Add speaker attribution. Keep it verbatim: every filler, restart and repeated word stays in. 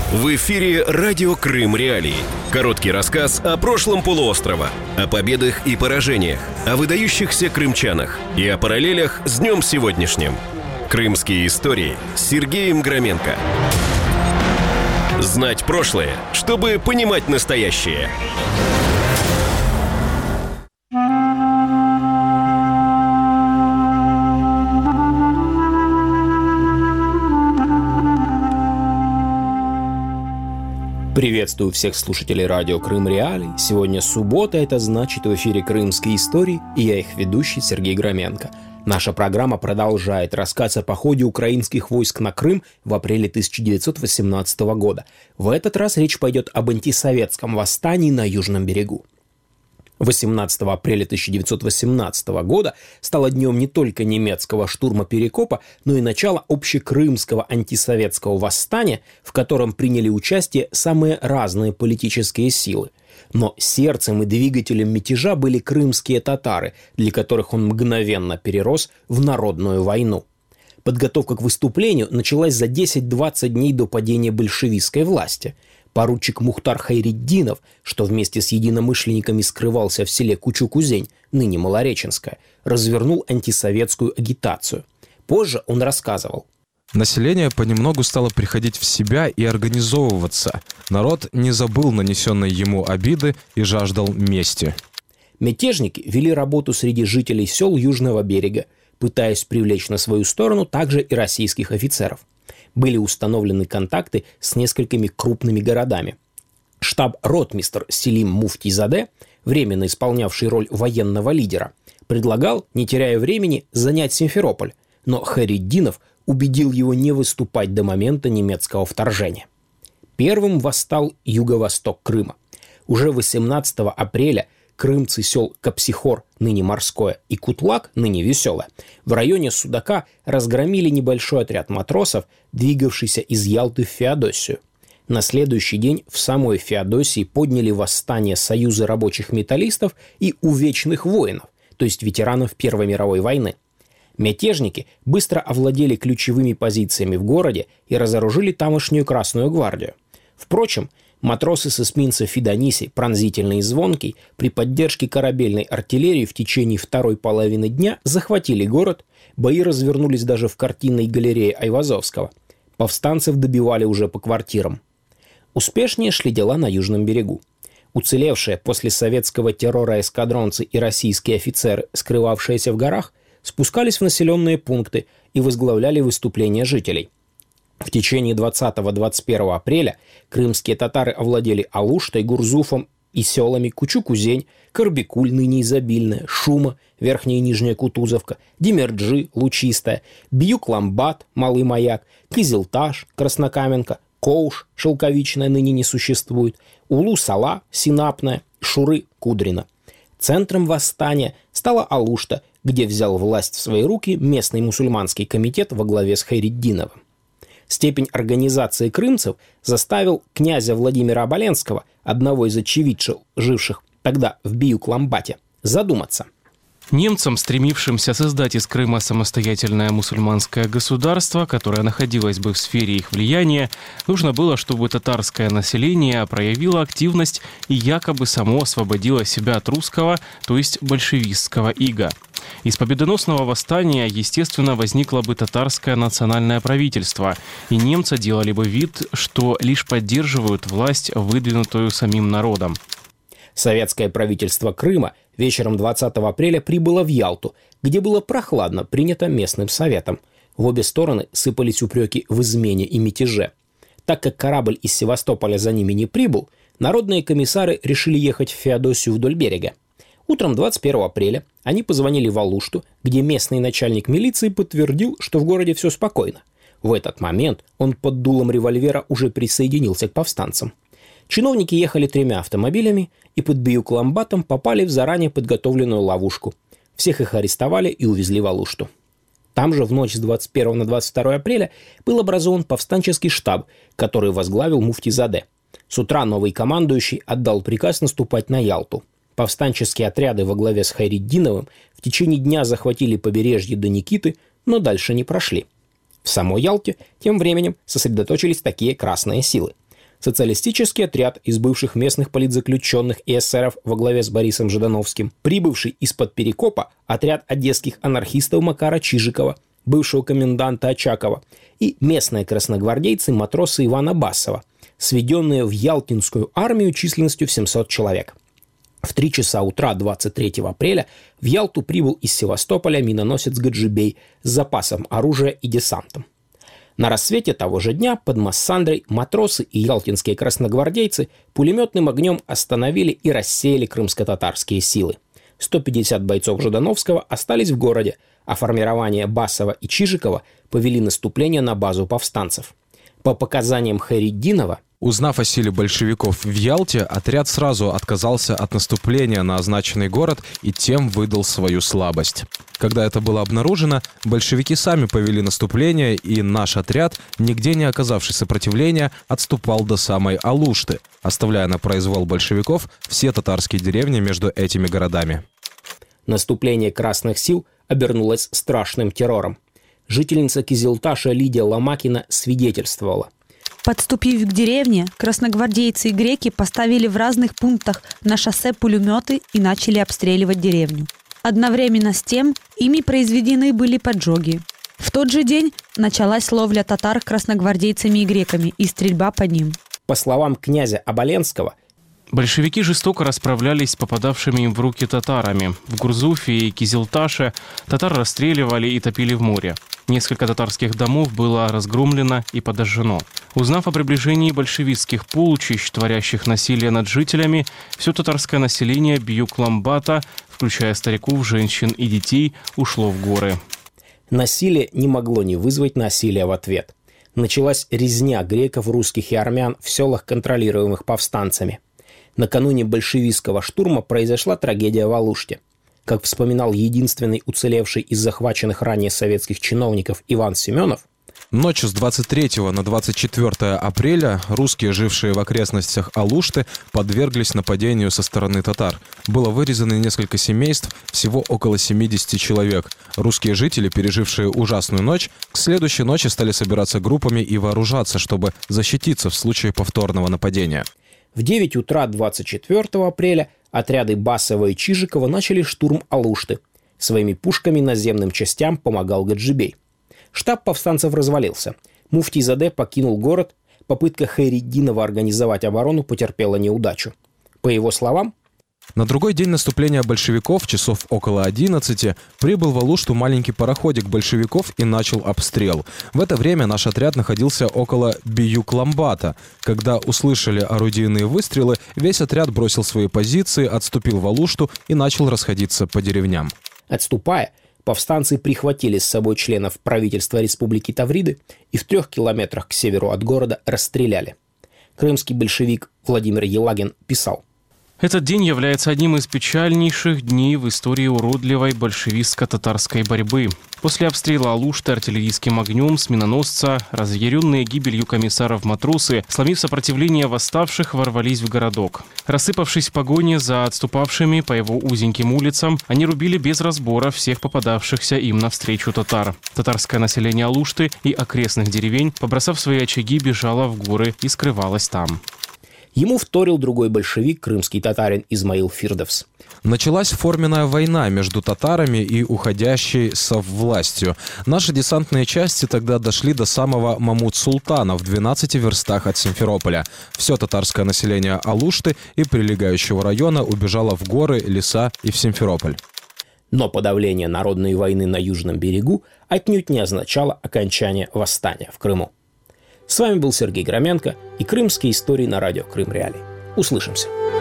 Speaker 1: В эфире «Радио Крым Реалии». Короткий рассказ о прошлом полуострова, о победах и поражениях, о выдающихся крымчанах и о параллелях с днем сегодняшним. Крымские истории с Сергеем Громенко. Знать прошлое, чтобы понимать настоящее.
Speaker 2: Приветствую всех слушателей радио Крым Реалий. Сегодня суббота, это значит в эфире «Крымские истории», и я их ведущий Сергей Громенко. Наша программа продолжает рассказ о походе украинских войск на Крым в апреле тысяча девятьсот восемнадцатого года. В этот раз речь пойдет об антисоветском восстании на Южном берегу. восемнадцатого апреля тысяча девятьсот восемнадцатого года стало днем не только немецкого штурма Перекопа, но и начала общекрымского антисоветского восстания, в котором приняли участие самые разные политические силы. Но сердцем и двигателем мятежа были крымские татары, для которых он мгновенно перерос в народную войну. Подготовка к выступлению началась за десять-двадцать дней до падения большевистской власти. Поручик Мухтар Хайретдинов, что вместе с единомышленниками скрывался в селе Кучу-Кузень, ныне Малореченское, развернул антисоветскую агитацию. Позже он рассказывал.
Speaker 3: Население понемногу стало приходить в себя и организовываться. Народ не забыл нанесенной ему обиды и жаждал мести.
Speaker 2: Мятежники вели работу среди жителей сел Южного берега, пытаясь привлечь на свою сторону также и российских офицеров. Были установлены контакты с несколькими крупными городами. Штаб-ротмистр Селим Муфтийзаде, временно исполнявший роль военного лидера, предлагал, не теряя времени, занять Симферополь, но Хайретдинов убедил его не выступать до момента немецкого вторжения. Первым восстал юго-восток Крыма. Уже восемнадцатого апреля крымцы сел Капсихор, ныне Морское, и Кутлак, ныне Веселое, в районе Судака разгромили небольшой отряд матросов, двигавшийся из Ялты в Феодосию. На следующий день в самой Феодосии подняли восстание Союза рабочих металлистов и увечных воинов, то есть ветеранов Первой мировой войны. Мятежники быстро овладели ключевыми позициями в городе и разоружили тамошнюю Красную гвардию. Впрочем, матросы с эсминца Фидониси, пронзительный и звонкий, при поддержке корабельной артиллерии в течение второй половины дня захватили город, бои развернулись даже в картинной галерее Айвазовского. Повстанцев добивали уже по квартирам. Успешнее шли дела на Южном берегу. Уцелевшие после советского террора эскадронцы и российские офицеры, скрывавшиеся в горах, спускались в населенные пункты и возглавляли выступления жителей. В течение двадцатого-двадцать первого апреля крымские татары овладели Алуштой, Гурзуфом и селами Кучу-Кузень, Карбикуль, ныне Изобильная, Шума, Верхняя и Нижняя Кутузовка, Демерджи, Лучистая, Бьюк-Ламбат, Малый Маяк, Кызылташ, Краснокаменка, Коуш, Шелковичная, ныне не существует, Улу-Сала, Синапная, Шуры, Кудрина. Центром восстания стала Алушта, где взял власть в свои руки местный мусульманский комитет во главе с Хайретдиновым. Степень организации крымцев заставил князя Владимира Оболенского, одного из очевидцев, живших тогда в Бьюк-Ламбате, задуматься.
Speaker 4: Немцам, стремившимся создать из Крыма самостоятельное мусульманское государство, которое находилось бы в сфере их влияния, нужно было, чтобы татарское население проявило активность и якобы само освободило себя от русского, то есть большевистского ига. Из победоносного восстания, естественно, возникло бы татарское национальное правительство, и немцы делали бы вид, что лишь поддерживают власть, выдвинутую самим народом.
Speaker 2: Советское правительство Крыма вечером двадцатого апреля прибыло в Ялту, где было прохладно принято местным советом. В обе стороны сыпались упреки в измене и мятеже. Так как корабль из Севастополя за ними не прибыл, народные комиссары решили ехать в Феодосию вдоль берега. Утром двадцать первого апреля они позвонили в Алушту, где местный начальник милиции подтвердил, что в городе все спокойно. В этот момент он под дулом револьвера уже присоединился к повстанцам. Чиновники ехали тремя автомобилями и под Бьюк-Ламбатом попали в заранее подготовленную ловушку. Всех их арестовали и увезли в Алушту. Там же в ночь с двадцать первого на двадцать второе апреля был образован повстанческий штаб, который возглавил Муфтийзаде. С утра новый командующий отдал приказ наступать на Ялту. Повстанческие отряды во главе с Хайретдиновым в течение дня захватили побережье до Никиты, но дальше не прошли. В самой Ялте тем временем сосредоточились такие красные силы. Социалистический отряд из бывших местных политзаключенных и эсеров во главе с Борисом Ждановским, прибывший из-под Перекопа отряд одесских анархистов Макара Чижикова, бывшего коменданта Очакова, и местные красногвардейцы-матросы Ивана Басова, сведенные в Ялтинскую армию численностью в семьсот человек. В три часа утра двадцать третьего апреля в Ялту прибыл из Севастополя миноносец Гаджибей с запасом оружия и десантом. На рассвете того же дня под Массандрой матросы и ялтинские красногвардейцы пулеметным огнем остановили и рассеяли крымско-татарские силы. сто пятьдесят бойцов Ждановского остались в городе, а формирование Басова и Чижикова повели наступление на базу повстанцев. По показаниям Хайретдинова,
Speaker 3: узнав о силе большевиков в Ялте, отряд сразу отказался от наступления на означенный город и тем выдал свою слабость. Когда это было обнаружено, большевики сами повели наступление, и наш отряд, нигде не оказавший сопротивления, отступал до самой Алушты, оставляя на произвол большевиков все татарские деревни между этими городами.
Speaker 2: Наступление красных сил обернулось страшным террором. Жительница Кизилташа Лидия Ломакина свидетельствовала.
Speaker 5: Подступив к деревне, красногвардейцы и греки поставили в разных пунктах на шоссе пулеметы и начали обстреливать деревню. Одновременно с тем ими произведены были поджоги. В тот же день началась ловля татар красногвардейцами и греками и стрельба по ним.
Speaker 2: По словам князя Оболенского,
Speaker 4: большевики жестоко расправлялись с попадавшими им в руки татарами. В Гурзуфе и Кизилташе татар расстреливали и топили в море. Несколько татарских домов было разгромлено и подожжено. Узнав о приближении большевистских полчищ, творящих насилие над жителями, все татарское население Бьюк-Ламбата, включая стариков, женщин и детей, ушло в горы.
Speaker 2: Насилие не могло не вызвать насилия в ответ. Началась резня греков, русских и армян в селах, контролируемых повстанцами. Накануне большевистского штурма произошла трагедия в Алуште. Как вспоминал единственный уцелевший из захваченных ранее советских чиновников Иван Семенов,
Speaker 3: ночью с двадцать третьего на двадцать четвёртое апреля русские, жившие в окрестностях Алушты, подверглись нападению со стороны татар. Было вырезано несколько семейств, всего около семидесяти человек. Русские жители, пережившие ужасную ночь, к следующей ночи стали собираться группами и вооружаться, чтобы защититься в случае повторного нападения.
Speaker 2: В девять утра двадцать четвёртого апреля отряды Басова и Чижикова начали штурм Алушты. Своими пушками наземным частям помогал Гаджибей. Штаб повстанцев развалился. Муфтий Заде покинул город. Попытка Хайретдинова организовать оборону потерпела неудачу. По его словам,
Speaker 3: на другой день наступления большевиков, часов около одиннадцати, прибыл в Алушту маленький пароходик большевиков и начал обстрел. В это время наш отряд находился около Бьюк-Ламбата. Когда услышали орудийные выстрелы, весь отряд бросил свои позиции, отступил в Алушту и начал расходиться по деревням.
Speaker 2: Отступая, повстанцы прихватили с собой членов правительства Республики Тавриды и в трех километрах к северу от города расстреляли. Крымский большевик Владимир Елагин писал:
Speaker 4: Этот день является одним из печальнейших дней в истории уродливой большевистско-татарской борьбы. После обстрела Алушты артиллерийским огнем с миноносца, разъяренные гибелью комиссаров матросы, сломив сопротивление восставших, ворвались в городок. Рассыпавшись в погоне за отступавшими по его узеньким улицам, они рубили без разбора всех попадавшихся им навстречу татар. Татарское население Алушты и окрестных деревень, побросав свои очаги, бежало в горы и скрывалось там.
Speaker 2: Ему вторил другой большевик, крымский татарин Измаил Фирдовс.
Speaker 3: Началась форменная война между татарами и уходящей соввластью. Наши десантные части тогда дошли до самого Мамут-Султана в двенадцати верстах от Симферополя. Все татарское население Алушты и прилегающего района убежало в горы, леса и в Симферополь.
Speaker 2: Но подавление народной войны на Южном берегу отнюдь не означало окончание восстания в Крыму. С вами был Сергей Громенко и крымские истории на радио Крым Реалии. Услышимся.